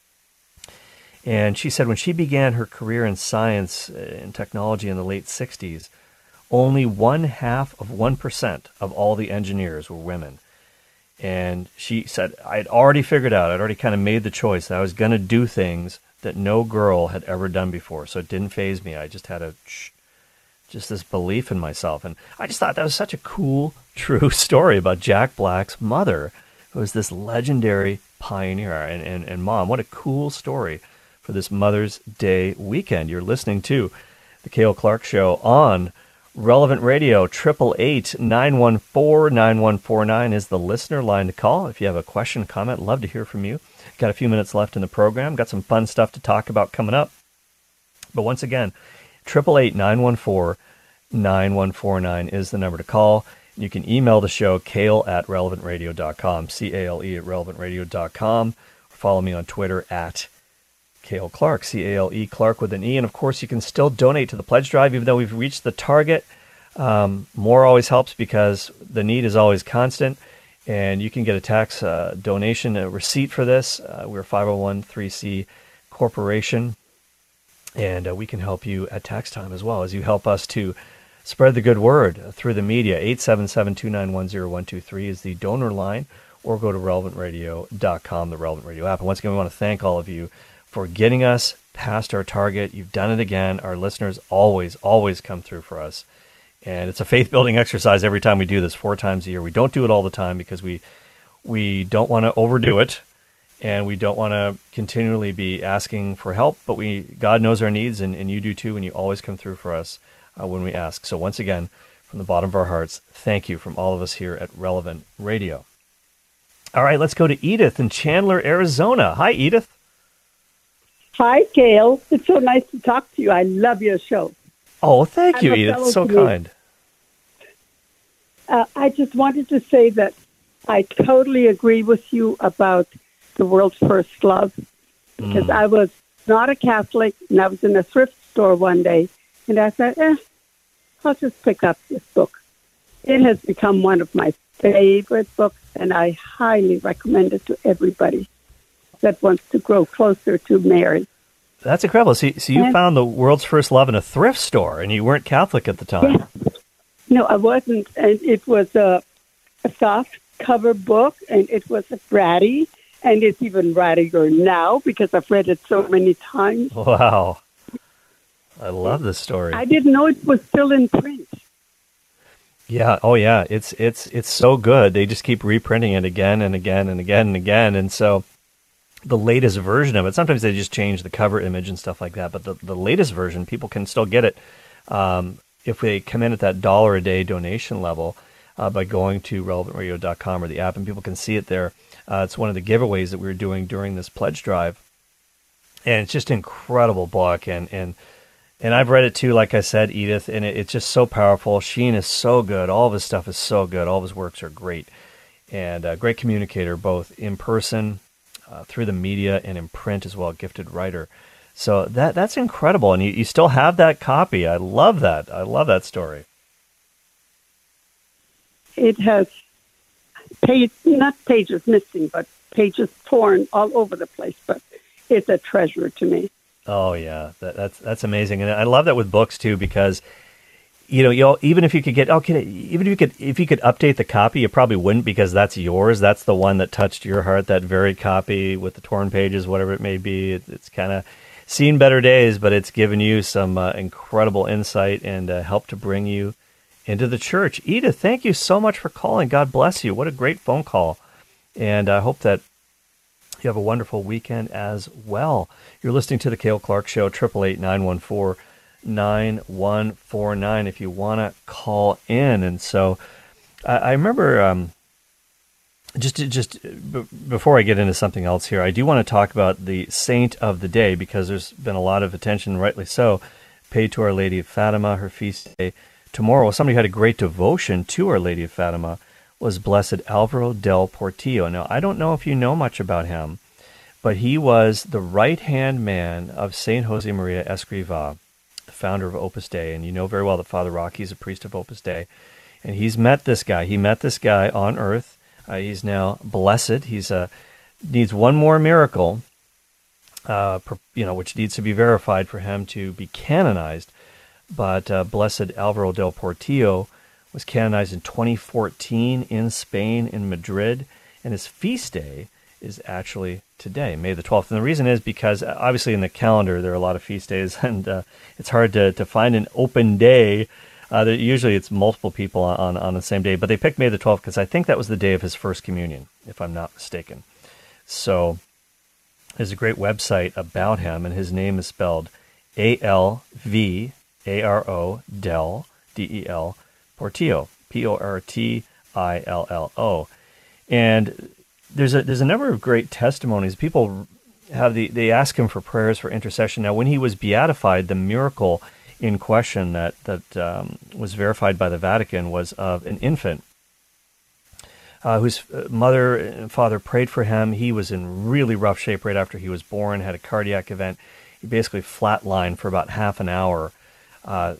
And she said when she began her career in science and technology in the late sixties, only one half of one percent of all the engineers were women. And she said, I had already figured out, I'd already kind of made the choice that I was going to do things that no girl had ever done before. So it didn't faze me. I just had a, just this belief in myself. And I just thought that was such a cool, true story about Jack Black's mother, who was this legendary pioneer and, and, and mom. What a cool story for this Mother's Day weekend. You're listening to the Cale Clark Show on Relevant Radio. Triple eight nine one four nine one four nine is the listener line to call. If you have a question, comment, love to hear from you. Got a few minutes left in the program. Got some fun stuff to talk about coming up. But once again, triple eight nine one four nine one four nine is the number to call. You can email the show, Cale at relevant radio dot com, C A L E at relevant radio dot com. Or follow me on Twitter at Cale Clark, C A L E, Clark with an E. And of course, you can still donate to the pledge drive, even though we've reached the target. Um, more always helps because the need is always constant. And you can get a tax uh, donation, a receipt for this. Uh, we're a five oh one c corporation. And uh, we can help you at tax time as well as you help us to spread the good word through the media. eight seven seven, two nine one, zero one two three is the donor line, or go to relevant radio dot com, the Relevant Radio app. And once again, we want to thank all of you for getting us past our target. You've done it again. Our listeners always, always come through for us. And it's a faith-building exercise every time we do this, four times a year. We don't do it all the time because we we don't want to overdo it, and we don't want to continually be asking for help. But we God knows our needs, and, and you do too, and you always come through for us uh, when we ask. So once again, from the bottom of our hearts, thank you from all of us here at Relevant Radio. All right, let's go to Edith in Chandler, Arizona. Hi, Edith. Hi, Cale. It's so nice to talk to you. I love your show. Oh, thank I'm you, a Edith. fellow So Canadian. kind. Uh, I just wanted to say that I totally agree with you about the world's first love, because Mm. I was not a Catholic, and I was in a thrift store one day, and I said, eh, I'll just pick up this book. It has become one of my favorite books, and I highly recommend it to everybody that wants to grow closer to Mary. That's incredible. So, so you And- found the world's first love in a thrift store, and you weren't Catholic at the time. Yeah. No, I wasn't. And it was a, a soft cover book, and it was a ratty, and it's even rattier now because I've read it so many times. Wow. I love this story. I didn't know it was still in print. Yeah. Oh, yeah. It's it's it's so good. They just keep reprinting it again and again and again and again. And so the latest version of it, sometimes they just change the cover image and stuff like that. But the, the latest version, people can still get it um, if they come in at that dollar a day donation level uh, by going to relevant radio dot com or the app, and people can see it there. Uh, it's one of the giveaways that we were doing during this pledge drive. And it's just an incredible book. And, and And I've read it too, like I said, Edith, and it, it's just so powerful. Sheen is so good. All of his stuff is so good. All of his works are great. And a great communicator, both in person, uh, through the media, and in print as well, gifted writer. So that that's incredible. And you, you still have that copy. I love that. I love that story. It has page, not pages missing, but pages torn all over the place. But it's a treasure to me. Oh yeah, that, that's that's amazing, and I love that with books too, because you know, you even if you could get okay, even if you could if you could update the copy, you probably wouldn't, because that's yours. That's the one that touched your heart. That very copy with the torn pages, whatever it may be, it, it's kind of seen better days, but it's given you some uh, incredible insight and uh, help to bring you into the church. Edith, thank you so much for calling. God bless you. What a great phone call, and I hope that you have a wonderful weekend as well. You're listening to the Cale Clark Show, eight eight eight, nine one four, nine one four nine if you want to call in. And so I, I remember um, just just b- before I get into something else here, I do want to talk about the saint of the day, because there's been a lot of attention, rightly so, paid to Our Lady of Fatima, her feast day tomorrow. Somebody who had a great devotion to Our Lady of Fatima was Blessed Alvaro del Portillo. Now, I don't know if you know much about him, but he was the right-hand man of Saint Jose Maria Escrivá, the founder of Opus Dei. And you know very well that Father Rocky is a priest of Opus Dei. And he's met this guy. He met this guy on earth. Uh, he's now blessed. He's uh, needs one more miracle, uh, per, you know, which needs to be verified for him to be canonized. But uh, Blessed Alvaro del Portillo was canonized in twenty fourteen in Spain, in Madrid, and his feast day is actually today, May the twelfth. And the reason is because uh, obviously in the calendar there are a lot of feast days, and uh, it's hard to, to find an open day. Uh, usually it's multiple people on, on the same day, but they picked May the twelfth because I think that was the day of his first communion, if I'm not mistaken. So there's a great website about him, and his name is spelled A L V A R O del, D E L, Portillo, P O R T I L L O. And there's a there's a number of great testimonies. People have the they ask him for prayers for intercession. Now, when he was beatified, the miracle in question that that um, was verified by the Vatican was of an infant uh, whose mother and father prayed for him. He was in really rough shape right after he was born, had a cardiac event. He basically flatlined for about half an hour. Uh,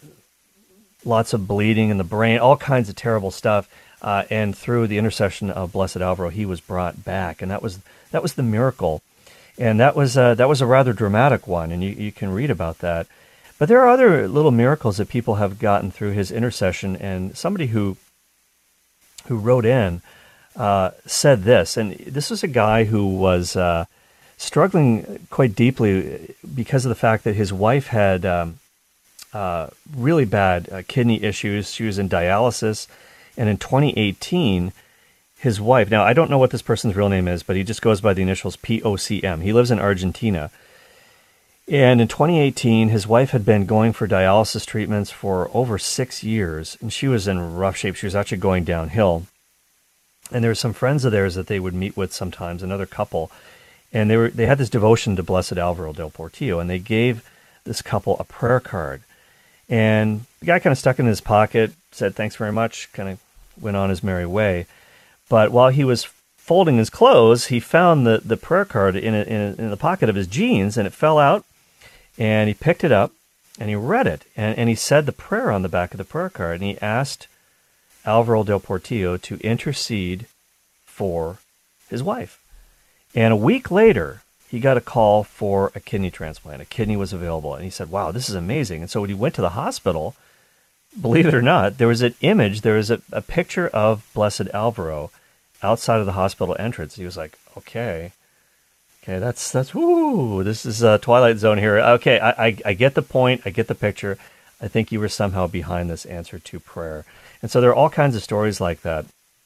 lots of bleeding in the brain, all kinds of terrible stuff. Uh, and through the intercession of Blessed Alvaro, he was brought back, and that was that was the miracle. And that was uh, that was a rather dramatic one, and you, you can read about that. But there are other little miracles that people have gotten through his intercession, and somebody who who wrote in uh, said this, and this was a guy who was uh, struggling quite deeply because of the fact that his wife had um, uh, really bad uh, kidney issues. She was in dialysis, and in twenty eighteen, his wife, now I don't know what this person's real name is, but he just goes by the initials P O C M. He lives in Argentina. And in twenty eighteen, his wife had been going for dialysis treatments for over six years, and she was in rough shape. She was actually going downhill. And there were some friends of theirs that they would meet with sometimes, another couple, and they were they had this devotion to Blessed Alvaro del Portillo, and they gave this couple a prayer card. And the guy kind of stuck it in his pocket, said thanks very much, kind of went on his merry way. But while he was folding his clothes, he found the, the prayer card in, a, in, a, in the pocket of his jeans, and it fell out. And he picked it up, and he read it, and, and he said the prayer on the back of the prayer card, and he asked Alvaro del Portillo to intercede for his wife. And a week later, he got a call for a kidney transplant. A kidney was available, and he said, wow, this is amazing. And so when he went to the hospital, believe it or not, there was an image, there was a, a picture of Blessed Alvaro outside of the hospital entrance. He was like, okay. Okay, that's, that's, whoo, this is a Twilight Zone here. Okay, I, I, I get the point. I get the picture. I think you were somehow behind this answer to prayer. And so there are all kinds of stories like that.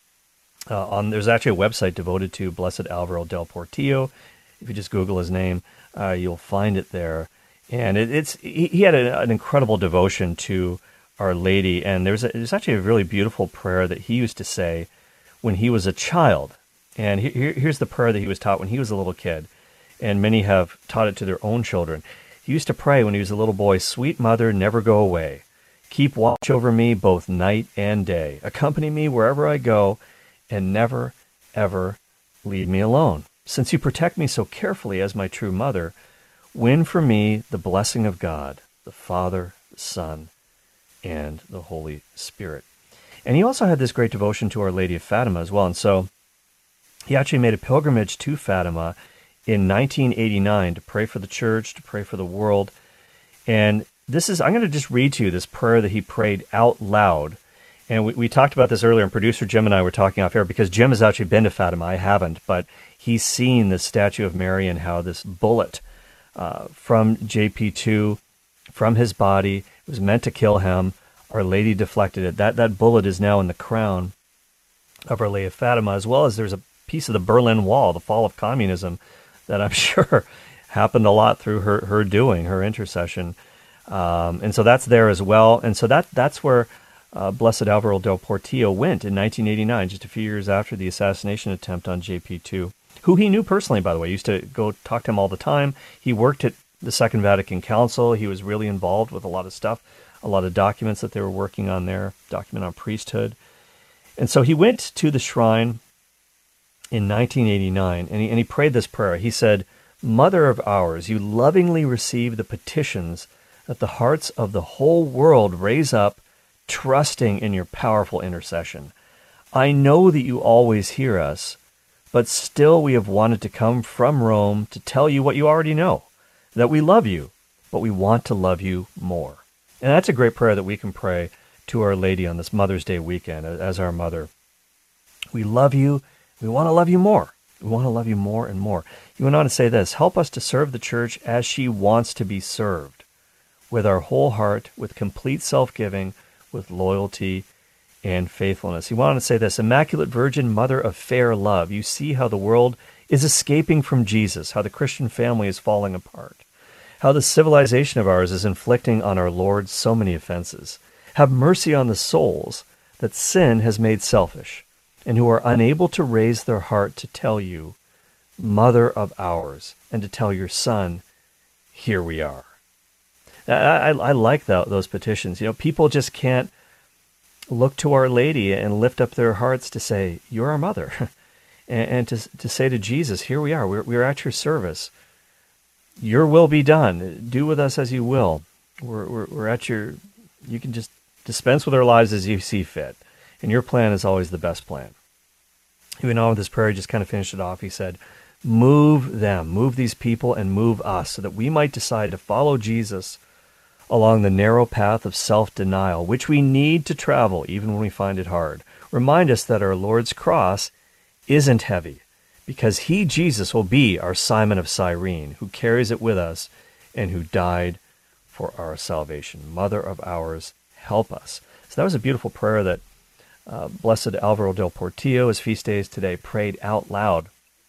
Uh, on There's actually a website devoted to Blessed Alvaro del Portillo. If you just Google his name, uh, you'll find it there. And it, it's he, he had a, an incredible devotion to Our Lady. And there's, a, there's actually a really beautiful prayer that he used to say when he was a child. And here, here's the prayer that he was taught when he was a little kid, and many have taught it to their own children. He used to pray when he was a little boy, "Sweet Mother, never go away. Keep watch over me both night and day. Accompany me wherever I go, and never, ever leave me alone. Since you protect me so carefully as my true mother, win for me the blessing of God, the Father, the Son, and the Holy Spirit." And he also had this great devotion to Our Lady of Fatima as well, and so he actually made a pilgrimage to Fatima in nineteen eighty-nine to pray for the church, to pray for the world. And this is, I'm going to just read to you this prayer that he prayed out loud. And we, we talked about this earlier, and producer Jim and I were talking off air, because Jim has actually been to Fatima. I haven't, but he's seen the statue of Mary and how this bullet uh, from J P two, from his body, it was meant to kill him. Our Lady deflected it. That, that bullet is now in the crown of Our Lady of Fatima, as well as there's a piece of the Berlin Wall, the fall of communism, that I'm sure happened a lot through her, her doing, her intercession. Um, and so that's there as well. And so that that's where uh, Blessed Alvaro del Portillo went in nineteen eighty-nine, just a few years after the assassination attempt on J P two, who he knew personally, by the way. He used to go talk to him all the time. He worked at the Second Vatican Council. He was really involved with a lot of stuff, a lot of documents that they were working on there, document on priesthood. And so he went to the shrine in nineteen eighty-nine, and he, and he prayed this prayer. He said, "Mother of ours, you lovingly receive the petitions that the hearts of the whole world raise up, trusting in your powerful intercession. I know that you always hear us, but still we have wanted to come from Rome to tell you what you already know, that we love you, but we want to love you more." And that's a great prayer that we can pray to Our Lady on this Mother's Day weekend as our mother. We love you. We want to love you more. We want to love you more and more. He went on to say this: "Help us to serve the church as she wants to be served, with our whole heart, with complete self-giving, with loyalty and faithfulness." He went on to say this: "Immaculate Virgin, Mother of fair love, you see how the world is escaping from Jesus, how the Christian family is falling apart, how the civilization of ours is inflicting on our Lord so many offenses. Have mercy on the souls that sin has made selfish, and who are unable to raise their heart to tell you, Mother of ours, and to tell your Son, here we are." I, I, I like that, those petitions. You know, people just can't look to Our Lady and lift up their hearts to say, "You're our mother," and, and to to say to Jesus, "Here we are. We're we're at your service. Your will be done. Do with us as you will. We're we're, we're at your. You can just dispense with our lives as you see fit, and your plan is always the best plan." He went on with this prayer. He just kind of finished it off. He said, "Move them, move these people, and move us, so that we might decide to follow Jesus along the narrow path of self-denial, which we need to travel even when we find it hard. Remind us that our Lord's cross isn't heavy, because he, Jesus, will be our Simon of Cyrene, who carries it with us and who died for our salvation. Mother of ours, help us." So that was a beautiful prayer that uh, Blessed Alvaro del Portillo, his feast day is today, prayed out loud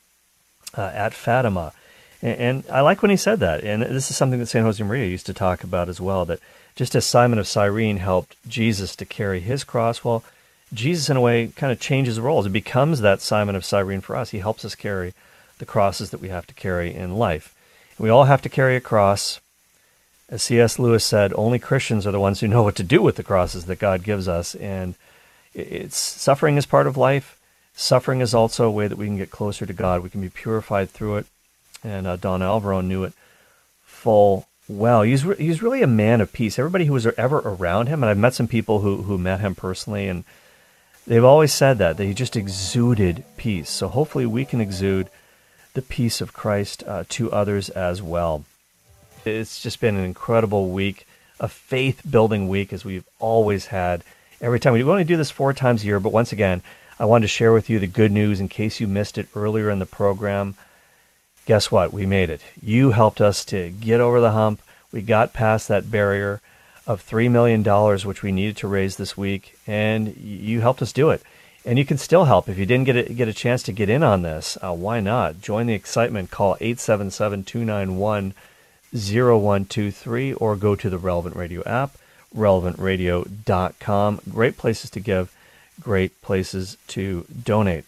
uh, at Fatima. And, and I like when he said that. And this is something that Saint Josemaria used to talk about as well, that just as Simon of Cyrene helped Jesus to carry his cross, well, Jesus, in a way, kind of changes roles. It becomes that Simon of Cyrene for us. He helps us carry the crosses that we have to carry in life. We all have to carry a cross. As C S Lewis said, only Christians are the ones who know what to do with the crosses that God gives us. And it's suffering is part of life. Suffering is also a way that we can get closer to God. We can be purified through it. And uh, Don Alvaro knew it full well. He's re- he's really a man of peace. Everybody who was ever around him, and I've met some people who, who met him personally, and they've always said that, that he just exuded peace. So hopefully we can exude the peace of Christ uh, to others as well. It's just been an incredible week, a faith-building week, as we've always had. Every time we, we only do this four times a year, but once again, I wanted to share with you the good news in case you missed it earlier in the program. Guess what? We made it. You helped us to get over the hump. We got past that barrier of three million dollars, which we needed to raise this week, and you helped us do it. And you can still help. If you didn't get a, get a chance to get in on this, uh, why not? Join the excitement. Call eight seven seven, two nine one, zero one two three or go to the Relevant Radio app, relevant radio dot com. Great places to give, great places to donate.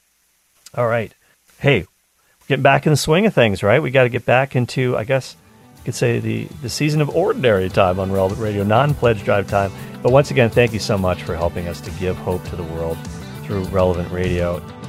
All right. Hey, getting back in the swing of things, right? We got to get back into, I guess you could say, the, the season of ordinary time on Relevant Radio, non-pledge drive time. But once again, thank you so much for helping us to give hope to the world through Relevant Radio.